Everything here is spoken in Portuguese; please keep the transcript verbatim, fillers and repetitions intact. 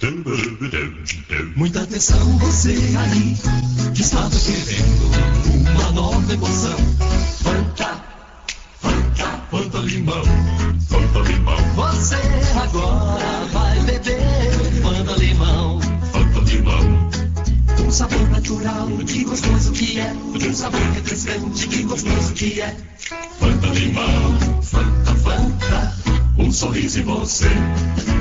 Muita atenção você aí, que estava querendo uma nova emoção. Fanta, Fanta, Fanta Limão, Fanta Limão. Você agora vai beber Fanta Limão, Fanta Limão. Um sabor natural, que gostoso que é. Um sabor refrescante, que gostoso que é. Fanta Limão, Fanta, Fanta, um sorriso em você.